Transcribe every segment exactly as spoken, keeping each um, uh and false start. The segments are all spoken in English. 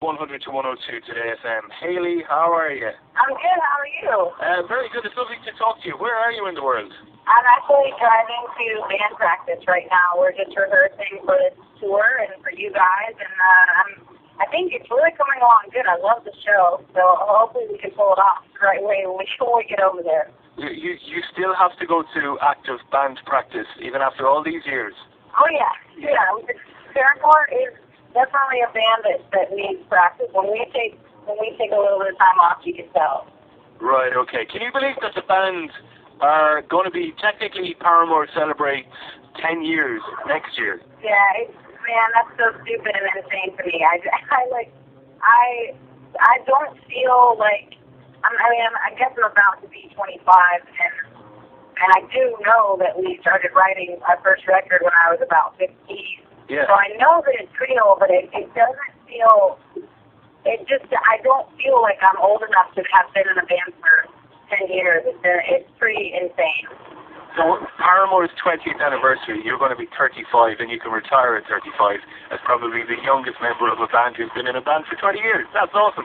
one hundred to one oh two today F M. Hayley, how are you? I'm good, how are you? Uh, very good, it's lovely to talk to you. Where are you in the world? I'm actually driving to band practice right now. We're just rehearsing for this tour and for you guys, and uh, I'm, I think it's really coming along good. I love the show, so hopefully we can pull it off the right way when we, when we get over there. You, you, you still have to go to active band practice, even after all these years? Oh yeah, yeah. Paramore is definitely a band that, that needs practice. When we take when we take a little bit of time off, you can tell. Right, okay. Can you believe that the band are going to be, technically Paramore celebrates ten years next year? Yeah, it's, man, that's so stupid and insane to me. I, I like, I, I don't feel like, I'm, I mean, I'm, I guess I'm about to be twenty-five, and and I do know that we started writing our first record when I was about fifteen. Yeah. So I know that it's real, but it, it doesn't feel, it just, I don't feel like I'm old enough to have been in a band for ten years. It's, uh, it's pretty insane. So Paramore's twentieth anniversary, you're going to be thirty-five, and you can retire at thirty-five as probably the youngest member of a band who's been in a band for twenty years. That's awesome.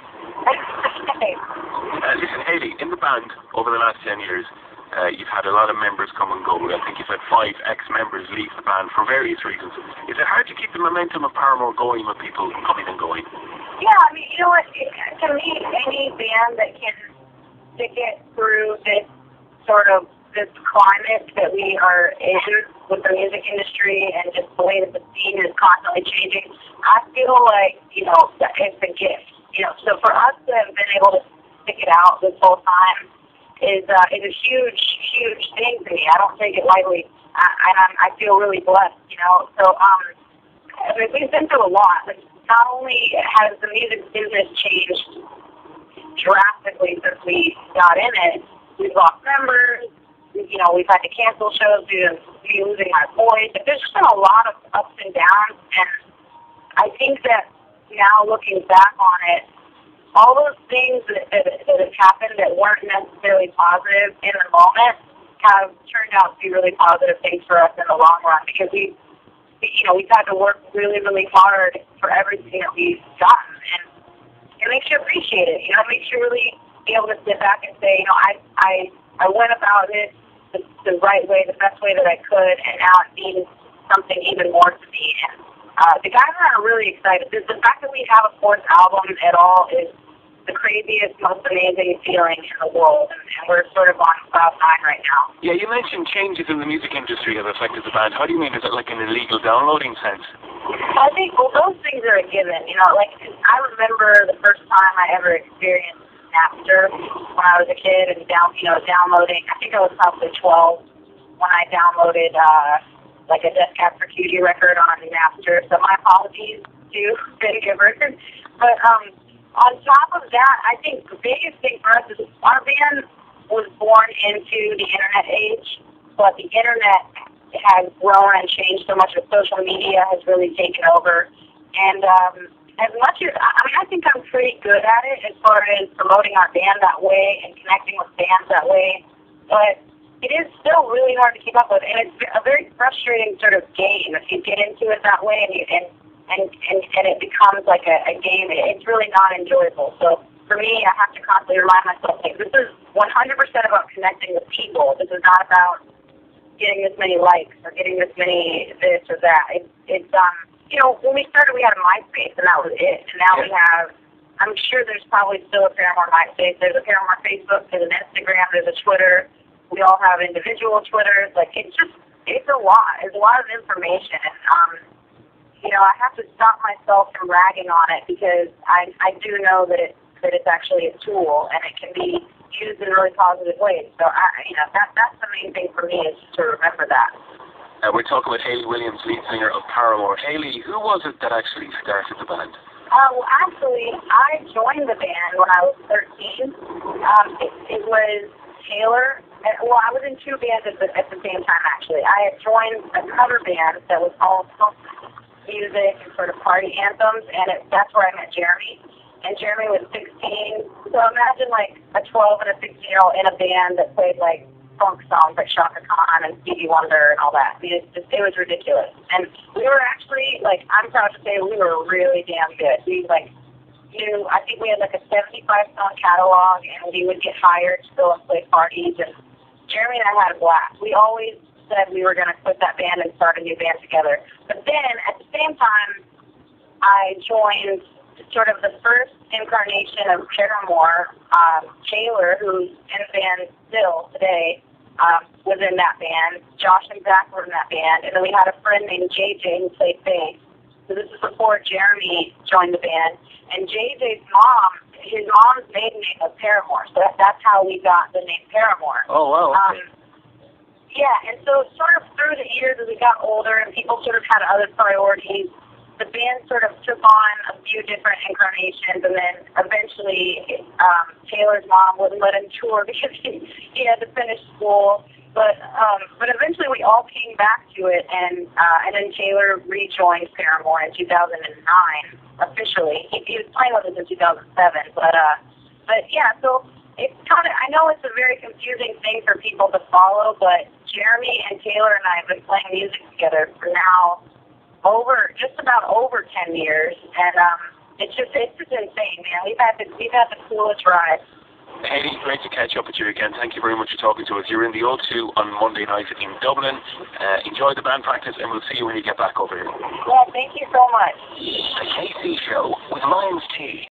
uh, listen, Hayley, in the band over the last ten years, Uh, you've had a lot of members come and go. I think you've had five ex-members leave the band for various reasons. Is it hard to keep the momentum of Paramore going with people coming and going? Yeah, I mean, you know what? It, to me, any band that can stick it through this sort of this climate that we are in with the music industry and just the way that the scene is constantly changing, I feel like, you know, it's a gift. You know, so for us to have been able to stick it out this whole time is uh, is a huge, huge thing to me. I don't take it lightly, uh, and I'm, I feel really blessed, you know. So um, I mean, we've been through a lot. Like, not only has the music business changed drastically since we got in it, we've lost members. You know, we've had to cancel shows due to me losing my voice. But there's just been a lot of ups and downs, and I think that now looking back on it, all those things that, that, that have happened that weren't necessarily positive in the moment have turned out to be really positive things for us in the long run, because we, you know, we've had to work really, really hard for everything that we've gotten, and it makes you appreciate it. You know, it makes you really be able to sit back and say, you know, I, I, I went about it the, the right way, the best way that I could, and now it means something even more to me. And uh, the guys and I are really excited. The, the fact that we have a fourth album at all is the craziest, most amazing feeling in the world, and, and we're sort of on cloud nine right now. Yeah, you mentioned changes in the music industry have affected the band. How do you mean? Is it like an illegal downloading sense? I think, well, those things are a given. You know, like, I remember the first time I ever experienced Napster when I was a kid and down, you know, downloading. I think I was probably twelve when I downloaded uh, like a Death Cab for Cutie record on Napster. So my apologies to Betty Gibbard. But um. On top of that, I think the biggest thing for us is our band was born into the internet age, but the internet has grown and changed so much. With social media has really taken over. And um, as much as, I mean, I think I'm pretty good at it as far as promoting our band that way and connecting with fans that way, but it is still really hard to keep up with, and it's a very frustrating sort of game if you get into it that way and you, and And, and, and it becomes like a, a game. It's really not enjoyable. So for me, I have to constantly remind myself, like, this is one hundred percent about connecting with people. This is not about getting this many likes or getting this many this or that. It, it's, um, you know, when we started, we had a MySpace, and that was it. And now we have, I'm sure there's probably still a Paramore MySpace. There's a Paramore Facebook. There's an Instagram. There's a Twitter. We all have individual Twitters. Like, it's just, it's a lot. It's a lot of information. And, um, you know, I have to stop myself from ragging on it, because I I do know that it that it's actually a tool and it can be used in really positive ways. So I you know that that's the main thing for me, is to remember that. Uh, we're talking with Hayley Williams, lead singer of Paramore. Hayley, who was it that actually started the band? Uh, well, actually, I joined the band when I was thirteen. Um, it, it was Taylor. Well, I was in two bands at the, at the same time, actually. I had joined a cover band that was also music and sort of party anthems, and it, that's where I met Jeremy. And Jeremy was sixteen, so imagine like a twelve and a sixteen year old in a band that played like funk songs like Shaka Khan and Stevie Wonder and all that. I mean, it's just, it was ridiculous. And we were actually, like, I'm proud to say we were really damn good. We like knew, I think we had like a seventy-five song catalog, and we would get hired to go and play parties, and Jeremy and I had a blast. We always said we were going to quit that band and start a new band together. But then, at the same time, I joined sort of the first incarnation of Paramore. Um, Taylor, who's in the band still today, um, was in that band. Josh and Zach were in that band. And then we had a friend named J J who played bass. So this is before Jeremy joined the band. And J J's mom, his mom's maiden name was Paramore. So that, that's how we got the name Paramore. Oh, wow. Okay. Um, yeah, and so sort of through the years as we got older and people sort of had other priorities, the band sort of took on a few different incarnations, and then eventually um, Taylor's mom wouldn't let him tour because he, he had to finish school. But um, but eventually we all came back to it, and uh, and then Taylor rejoined Paramore in two thousand nine officially. He, he was playing with us in two thousand seven, but uh, but yeah, so it's kind of, I know it's a very confusing thing for people to follow, but Jeremy and Taylor and I have been playing music together for now over just about over ten years, and um, it's just it's just insane, man. We've had the we've had the coolest ride. Hayley, great to catch up with you again. Thank you very much for talking to us. You're in the O two on Monday night in Dublin. Uh, enjoy the band practice, and we'll see you when you get back over here. Yeah, thank you so much. The K C Show with Lions Tea.